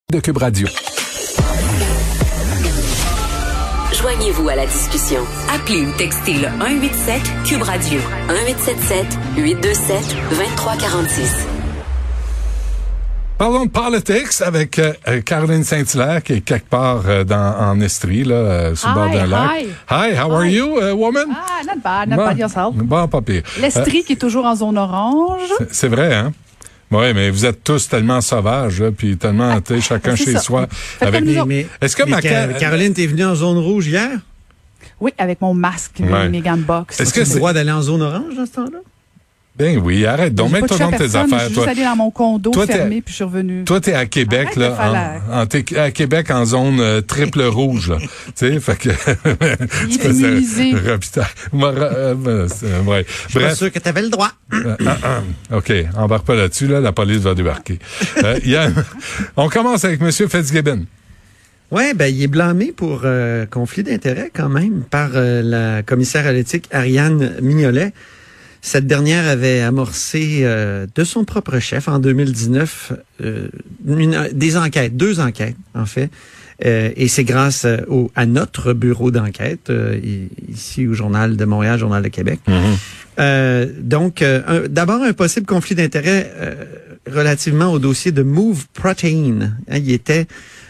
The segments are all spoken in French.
De Cube Radio. Joignez-vous à la discussion. Appelez ou textez le 187 Cube Radio 1877-827-2346. Parlons de politics avec Caroline Saint-Hilaire qui est quelque part en Estrie, là, sur le bord d'un lac. Hi, how are you, woman? Not bad yourself. Bon, pas pire. L'Estrie qui est toujours en zone orange. C'est vrai, hein? Oui, mais vous êtes tous tellement sauvages, là, puis tellement, chacun chez ça. soi. Avec... Est-ce que Caroline, t'es venue en zone rouge hier? Oui, avec mon masque, mes gants de boxe. Est-ce que c'est le droit d'aller en zone orange dans ce temps-là? Ben oui, arrête donc, mets-toi dans tes affaires. Je suis juste allée dans mon condo fermé, puis je suis revenue. Toi, t'es à Québec, t'es à Québec en zone triple rouge, là. Tu sais, fait que... Il est immunisé. Ouais. Je suis pas sûr que t'avais le droit. OK, embarque pas là-dessus, là, la police va débarquer. On commence avec M. Fitzgibbon. Oui, ben il est blâmé pour conflit d'intérêts quand même par la commissaire à l'éthique Ariane Mignolet. Cette dernière avait amorcé de son propre chef en 2019 deux enquêtes en fait. Et c'est grâce à notre bureau d'enquête ici au Journal de Montréal, Journal de Québec. Donc, d'abord un possible conflit d'intérêts relativement au dossier de Move Protein. Il était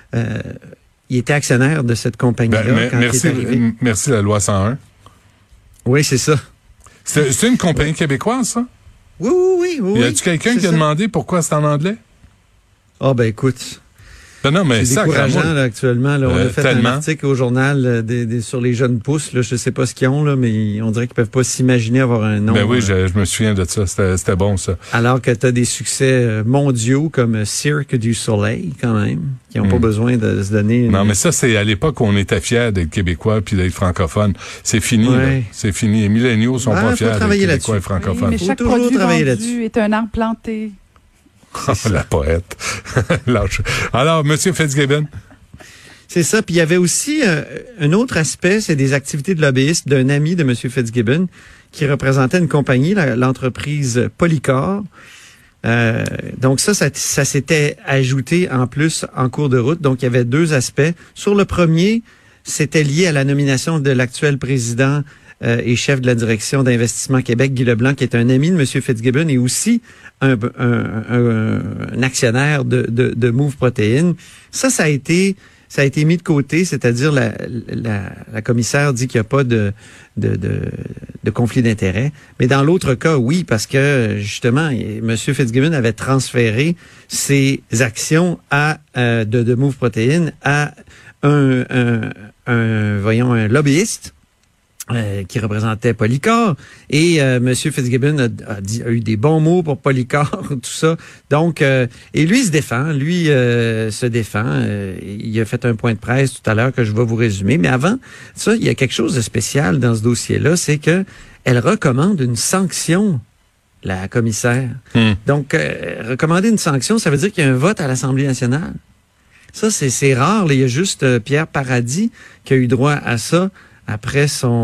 actionnaire de cette compagnie-là quand il est arrivé. Merci la loi 101. Oui, c'est ça. C'est une compagnie québécoise, ça? Oui. Y a-tu quelqu'un qui a demandé pourquoi c'est en anglais? Ah, ben écoute. Ben non, mais c'est décourageant là, actuellement. Là, on a fait un article au journal sur les jeunes pousses. Là, je sais pas ce qu'ils ont, là, mais on dirait qu'ils peuvent pas s'imaginer avoir un nom. Ben oui, je me souviens de ça. C'était bon, ça. Alors que tu as des succès mondiaux comme Cirque du Soleil, quand même, qui n'ont pas besoin de se donner... Non, mais ça, c'est à l'époque où on était fiers d'être québécois puis d'être francophones. C'est fini, là. C'est fini. Les milléniaux sont pas fiers d'être québécois et francophones. Oui, mais chaque produit vendu est un arbre planté. La poète. Alors, M. Fitzgibbon. C'est ça. Puis il y avait aussi un autre aspect, c'est des activités de lobbyiste d'un ami de M. Fitzgibbon qui représentait une compagnie, l'entreprise Polycor. Donc ça s'était ajouté en plus en cours de route. Donc il y avait deux aspects. Sur le premier, c'était lié à la nomination de l'actuel président et chef de la direction d'Investissement Québec, Guy Leblanc, qui est un ami de M. Fitzgibbon et aussi un actionnaire de Move Protein. Ça a été mis de côté, c'est-à-dire la commissaire dit qu'il n'y a pas de conflit d'intérêts. Mais dans l'autre cas, oui, parce que justement, M. Fitzgibbon avait transféré ses actions de Move Protein à un lobbyiste qui représentait Polycor. Et M. Fitzgibbon a eu des bons mots pour Polycor, tout ça. Donc, et lui se défend. Il a fait un point de presse tout à l'heure que je vais vous résumer. Mais avant ça, il y a quelque chose de spécial dans ce dossier-là, c'est que elle recommande une sanction, la commissaire. Donc, recommander une sanction, ça veut dire qu'il y a un vote à l'Assemblée nationale. Ça, c'est rare. Là. Il y a juste Pierre Paradis qui a eu droit à ça après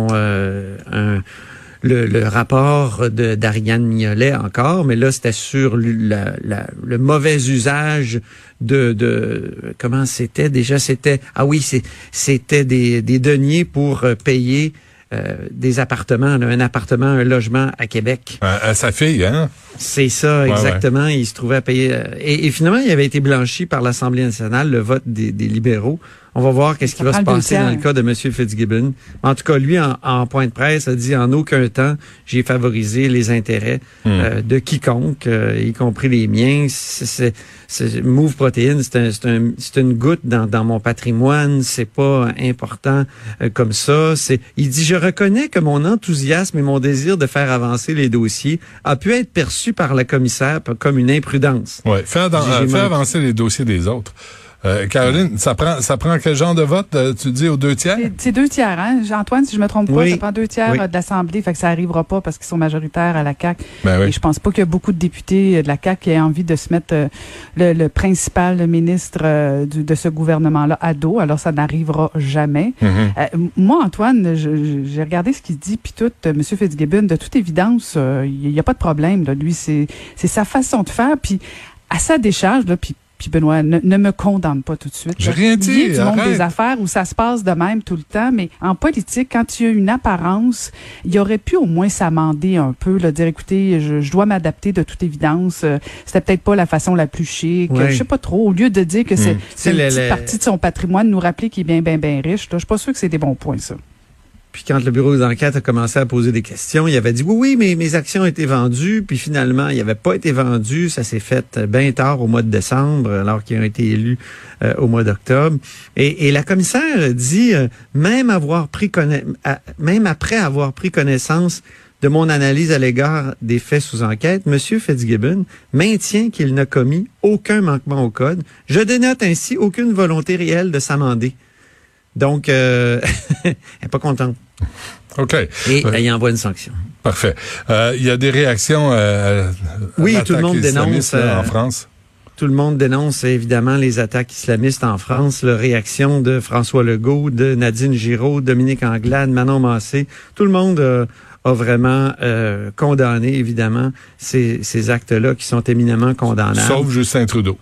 le rapport d'Ariane Mignolet encore, mais là, c'était sur le mauvais usage comment c'était déjà? C'était des deniers pour payer des appartements, un appartement, un logement à Québec. À sa fille, hein? C'est ça, exactement. Ouais. Il se trouvait à payer. Et finalement, il avait été blanchi par l'Assemblée nationale, le vote des libéraux. On va voir qu'est-ce qui va se passer dans le cas de M. Fitzgibbon. En tout cas, lui, en point de presse, a dit en aucun temps, j'ai favorisé les intérêts de quiconque, y compris les miens. Move Protein, c'est une goutte dans mon patrimoine. C'est pas important comme ça. Il dit, je reconnais que mon enthousiasme et mon désir de faire avancer les dossiers a pu être perçu par la commissaire comme une imprudence. Ouais, fais avancer les dossiers des autres. Caroline, ça prend quel genre de vote? Tu dis aux 2 tiers? C'est 2 tiers, hein? Antoine, si je me trompe pas, ça prend 2 tiers de l'Assemblée, fait que ça arrivera pas parce qu'ils sont majoritaires à la CAQ. Et je pense pas qu'il y a beaucoup de députés de la CAQ qui aient envie de se mettre le principal ministre de ce gouvernement-là à dos, alors ça n'arrivera jamais. Moi, Antoine, j'ai regardé ce qu'il dit, puis tout, M. Fitzgibbon, de toute évidence, il y a pas de problème, là. Lui, c'est sa façon de faire, puis à sa décharge, là, puis Puis Benoît, ne me condamne pas tout de suite. J'ai rien dit. Il y a du monde des affaires où ça se passe de même tout le temps, mais en politique, quand il y a une apparence, il aurait pu au moins s'amender un peu, là, dire écoutez, je dois m'adapter de toute évidence. C'était peut-être pas la façon la plus chic. Ouais. Je sais pas trop. Au lieu de dire que c'est une petite partie de son patrimoine, nous rappeler qu'il est bien riche. Je suis pas sûr que c'est des bons points, ça. Puis quand le bureau d'enquête a commencé à poser des questions, il avait dit oui, mais mes actions ont été vendues. Puis finalement, il n'avait pas été vendu. Ça s'est fait bien tard au mois de décembre, alors qu'ils ont été élus au mois d'octobre. Et la commissaire dit, même après avoir pris connaissance de mon analyse à l'égard des faits sous enquête, M. Fitzgibbon maintient qu'il n'a commis aucun manquement au code. Je dénote ainsi aucune volonté réelle de s'amender. Donc, elle n'est pas contente. OK. Et elle y envoie une sanction. Parfait. Il y a des réactions oui, tout le monde dénonce en France. Tout le monde dénonce évidemment les attaques islamistes en France. La réaction de François Legault, de Nadine Giraud, Dominique Anglade, Manon Massé. Tout le monde a vraiment condamné évidemment ces actes-là qui sont éminemment condamnables. Sauf Justin Trudeau.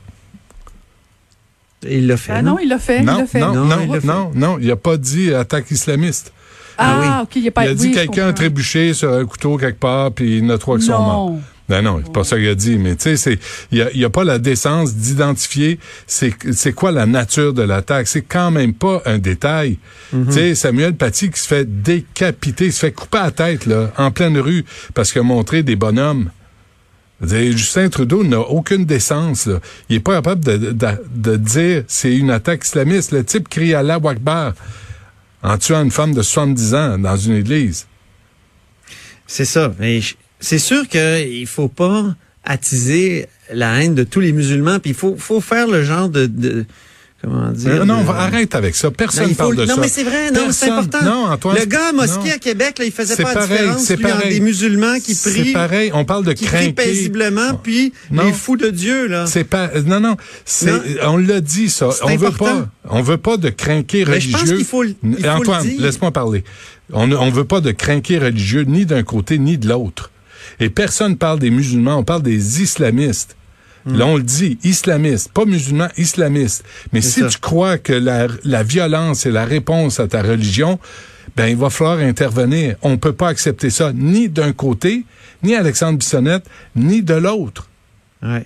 Il l'a fait. Non, il l'a fait. Non, il n'a pas dit attaque islamiste. OK, il a dit quelqu'un a trébuché sur un couteau quelque part, puis il y en a 3 qui sont morts. Non, c'est pas ça qu'il a dit, mais tu sais, il y a pas la décence d'identifier c'est quoi la nature de l'attaque. C'est quand même pas un détail. Tu sais, Samuel Paty qui se fait décapiter, se fait couper la tête, là, en pleine rue, parce qu'il a montré des bonhommes. Justin Trudeau n'a aucune décence. Là. Il est pas capable de dire c'est une attaque islamiste. Le type crie Allah Akbar en tuant une femme de 70 ans dans une église. C'est ça. Mais c'est sûr qu'il faut pas attiser la haine de tous les musulmans. Puis il faut faire le genre de comment dire? Non, arrête avec ça. Personne parle de ça. Non, mais c'est vrai, c'est important. Non, Antoine. Le gars à mosquée à Québec, là, il faisait pas la différence entre des musulmans qui prient. C'est pareil. On parle de qui prient paisiblement, puis les fous de Dieu, là. C'est pas, non. On l'a dit, ça. On veut pas de crinqués religieux. Je pense qu'il faut Antoine, laisse-moi parler. On veut pas de crinqués religieux, ni d'un côté, ni de l'autre. Et personne parle des musulmans, on parle des islamistes. Là, on le dit, islamiste, pas musulman, islamiste. Mais si tu crois que la violence est la réponse à ta religion, ben il va falloir intervenir. On peut pas accepter ça, ni d'un côté, ni Alexandre Bissonnette, ni de l'autre. Ouais.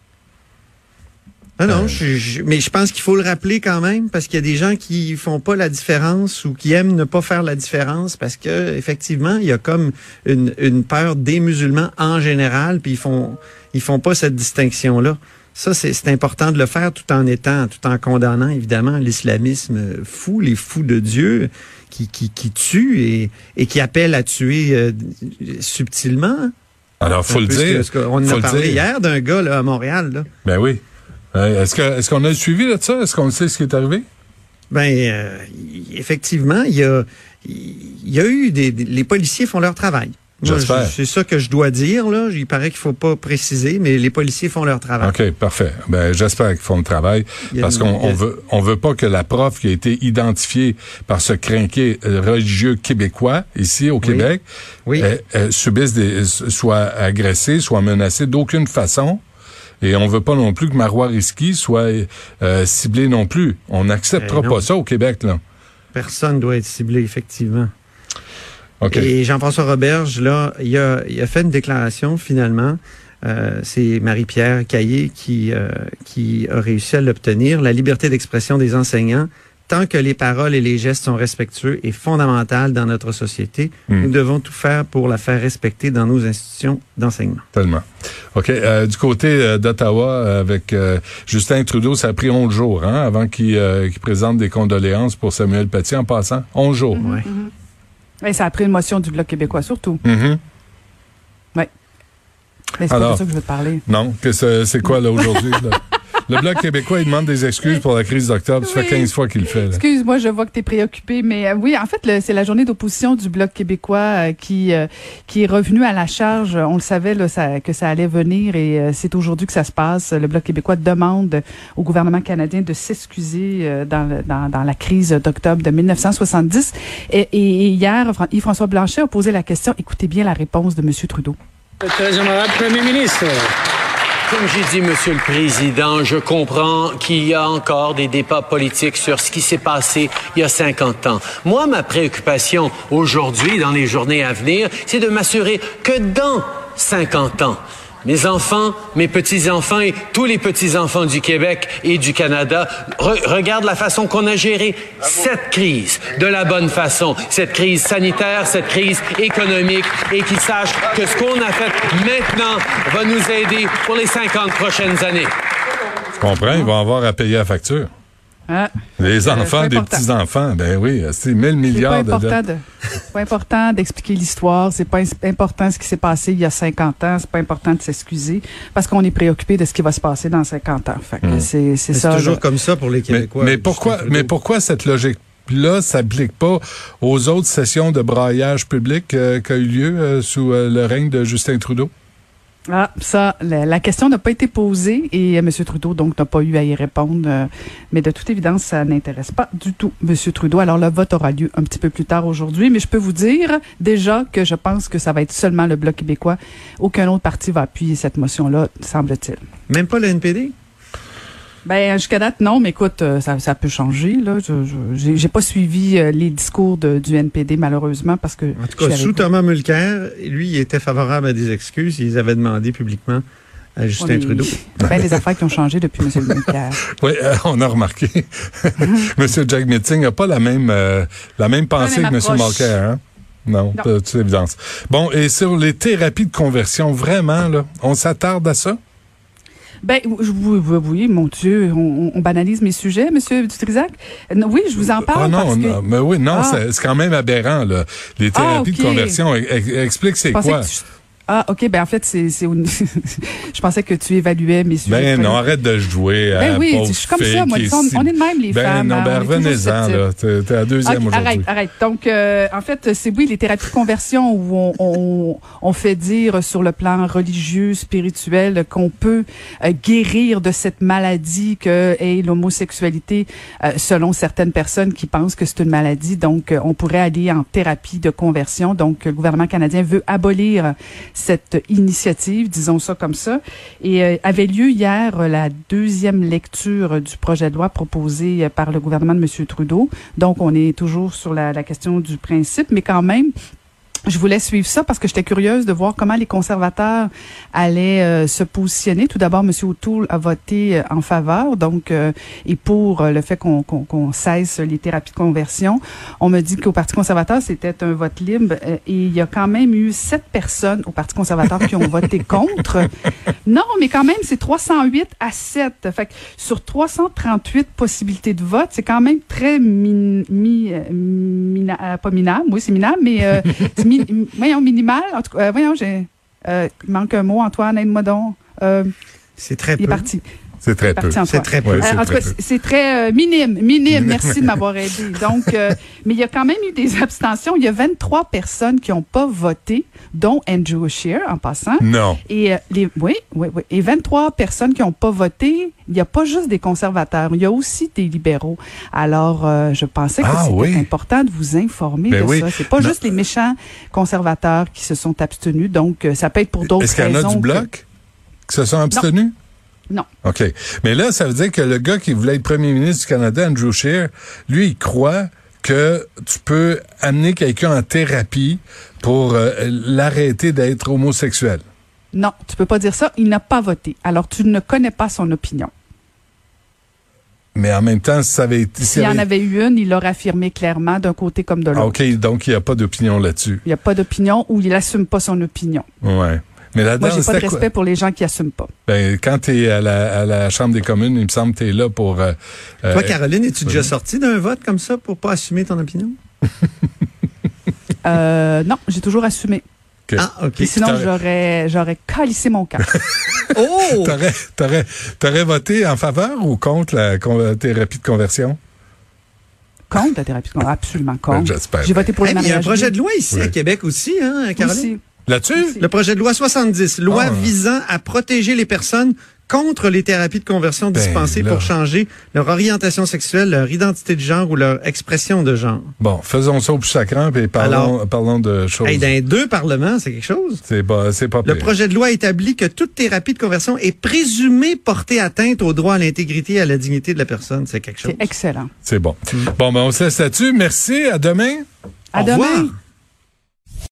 Ah non, mais je pense qu'il faut le rappeler quand même, parce qu'il y a des gens qui font pas la différence ou qui aiment ne pas faire la différence, parce que effectivement, il y a comme une peur des musulmans en général, puis ils font pas cette distinction-là. Ça, c'est important de le faire tout en condamnant, évidemment, l'islamisme fou, les fous de Dieu qui tuent et qui appellent à tuer subtilement. Alors, faut le dire. On en a parlé hier d'un gars là, à Montréal. Là. Ben oui. Est-ce qu'on a le suivi là, de ça? Est-ce qu'on sait ce qui est arrivé? Ben, effectivement, il y a eu les policiers font leur travail. J'espère. C'est ça que je dois dire, là. Il paraît qu'il faut pas préciser, mais les policiers font leur travail. OK, parfait. Ben, j'espère qu'ils font le travail. Parce qu'on veut pas que la prof qui a été identifiée par ce crinqué religieux québécois, ici, au Québec, soit agressée, soit menacée d'aucune façon. Et on veut pas non plus que Marois Risky soit ciblé non plus. On n'acceptera pas ça au Québec, là. Personne doit être ciblé, effectivement. Okay. Et Jean-François Roberge, là, il a fait une déclaration, finalement. C'est Marie-Pierre Caillé qui a réussi à l'obtenir. La liberté d'expression des enseignants, tant que les paroles et les gestes sont respectueux, est fondamentale dans notre société. Nous devons tout faire pour la faire respecter dans nos institutions d'enseignement. Tellement. OK. Du côté d'Ottawa, avec Justin Trudeau, ça a pris 11 jours avant qu'il présente des condoléances pour Samuel Paty en passant. 11 jours. Oui. Et ça a pris une motion du Bloc québécois, surtout. Oui. Mais c'est pas de ça que je veux te parler. Non, c'est quoi, là, aujourd'hui? Là? Le Bloc québécois, il demande des excuses pour la crise d'octobre. Ça fait 15 fois qu'il le fait. Là. Excuse-moi, je vois que tu es préoccupé. Mais oui, en fait, c'est la journée d'opposition du Bloc québécois qui est revenue à la charge. On le savait là, que ça allait venir et c'est aujourd'hui que ça se passe. Le Bloc québécois demande au gouvernement canadien de s'excuser dans la crise d'octobre de 1970. Et hier, Yves-François Blanchet a posé la question. Écoutez bien la réponse de M. Trudeau. Très honorable Premier ministre. Comme j'ai dit, Monsieur le Président, je comprends qu'il y a encore des débats politiques sur ce qui s'est passé il y a 50 ans. Moi, ma préoccupation aujourd'hui, dans les journées à venir, c'est de m'assurer que dans 50 ans, mes enfants, mes petits-enfants et tous les petits-enfants du Québec et du Canada regardent la façon qu'on a géré cette crise de la bonne façon, cette crise sanitaire, cette crise économique, et qu'ils sachent que ce qu'on a fait maintenant va nous aider pour les 50 prochaines années. Je comprends, ils vont avoir à payer la facture. Ah, les enfants des petits-enfants, ben oui, c'est 1000 milliards de dettes. C'est pas important d'expliquer l'histoire, c'est pas important ce qui s'est passé il y a 50 ans, c'est pas important de s'excuser, parce qu'on est préoccupé de ce qui va se passer dans 50 ans. Fait que c'est ça. C'est toujours comme ça pour les Québécois. Mais pourquoi cette logique-là s'applique pas aux autres sessions de braillage public qui a eu lieu sous le règne de Justin Trudeau? Ah, ça, la question n'a pas été posée et M. Trudeau, donc, n'a pas eu à y répondre. Mais de toute évidence, ça n'intéresse pas du tout M. Trudeau. Alors, le vote aura lieu un petit peu plus tard aujourd'hui, mais je peux vous dire déjà que je pense que ça va être seulement le Bloc québécois. Aucun autre parti va appuyer cette motion-là, semble-t-il. Même pas le NPD? Ben, jusqu'à date, non, mais écoute, ça peut changer, là. J'ai pas suivi les discours du NPD, malheureusement, parce que... En tout cas, sous Thomas Mulcair, lui, il était favorable à des excuses. Ils avaient demandé publiquement à Justin Trudeau. Il y a bien des affaires qui ont changé depuis M. Mulcair. Oui, on a remarqué. M. Jack Metzing n'a pas la même pensée que M. Mulcair, hein? Non, de toute évidence. Bon, et sur les thérapies de conversion, vraiment, là, on s'attarde à ça? Ben oui, mon Dieu, on banalise mes sujets, Monsieur Dutrisac. Oui, je vous en parle. Mais oui, c'est quand même aberrant là. Les thérapies de conversion, explique c'est quoi. Ah, OK. Ben, en fait, je pensais que tu évaluais mes sujets. Ben, non, arrête de jouer à oui, je suis comme ça, moi. On est de même, les femmes. Ben, non, revenez-en, là. T'es à deuxième aujourd'hui. Arrête. Donc, en fait, c'est les thérapies de conversion où on fait dire sur le plan religieux, spirituel, qu'on peut guérir de cette maladie que est l'homosexualité, selon certaines personnes qui pensent que c'est une maladie. Donc, on pourrait aller en thérapie de conversion. Donc, le gouvernement canadien veut abolir cette initiative, disons ça comme ça, et avait lieu hier la deuxième lecture du projet de loi proposé par le gouvernement de M. Trudeau. Donc, on est toujours sur la question du principe, mais quand même, je voulais suivre ça parce que j'étais curieuse de voir comment les conservateurs allaient se positionner. Tout d'abord, M. O'Toole a voté en faveur, donc et pour le fait qu'on cesse les thérapies de conversion. On me dit qu'au Parti conservateur, c'était un vote libre et il y a quand même eu 7 personnes au Parti conservateur qui ont voté contre. Non, mais quand même, c'est 308 à 7. Fait que sur 338 possibilités de vote, c'est quand même très pas minable. Oui, c'est minable, mais minimal. En tout cas, il manque un mot, Antoine, aide-moi donc. C'est très peu. Il est parti. C'est très peu. C'est très peu. En tout cas, c'est très minime. Merci de m'avoir aidé. Donc, mais il y a quand même eu des abstentions. Il y a 23 personnes qui n'ont pas voté, dont Andrew Scheer, en passant. Non. Et oui. Et 23 personnes qui n'ont pas voté. Il n'y a pas juste des conservateurs. Il y a aussi des libéraux. Alors, je pensais que c'était important de vous informer de ça. C'est pas juste les méchants conservateurs qui se sont abstenus. Donc, ça peut être pour d'autres raisons. Est-ce qu'il y en a du Bloc qui se sont abstenus? Non. OK. Mais là, ça veut dire que le gars qui voulait être premier ministre du Canada, Andrew Scheer, lui, il croit que tu peux amener quelqu'un en thérapie pour l'arrêter d'être homosexuel. Non, tu peux pas dire ça. Il n'a pas voté. Alors, tu ne connais pas son opinion. Mais en même temps, si ça avait été... S'il y en avait eu une, il l'aurait affirmé clairement d'un côté comme de l'autre. OK, donc il n'y a pas d'opinion là-dessus. Il n'y a pas d'opinion ou il n'assume pas son opinion. Ouais. Mais là-dedans, moi, j'ai pas de respect pour les gens qui assument pas. Ben, quand t'es à la Chambre des communes, il me semble que t'es là pour... Toi, Caroline, es-tu déjà sortie d'un vote comme ça pour pas assumer ton opinion? Non, j'ai toujours assumé. Okay. Ah, OK. Et sinon, j'aurais calissé mon camp. Oh! T'aurais voté en faveur ou contre la thérapie de conversion? Contre la thérapie de conversion? Absolument contre. J'espère. J'ai voté pour les mariages. Il y a un projet de loi ici à Québec aussi, hein, Caroline? Aussi. Là-dessus? Le projet de loi 70, loi visant à protéger les personnes contre les thérapies de conversion dispensées pour changer leur orientation sexuelle, leur identité de genre ou leur expression de genre. Bon, faisons ça au plus sacrant et parlons de choses. Dans les 2 parlements, c'est quelque chose. C'est pas pire. Le projet de loi établit que toute thérapie de conversion est présumée porter atteinte au droit à l'intégrité et à la dignité de la personne. C'est quelque chose. C'est excellent. C'est bon. Bon, ben on se laisse là-dessus. Merci. À demain. À demain. Revoir.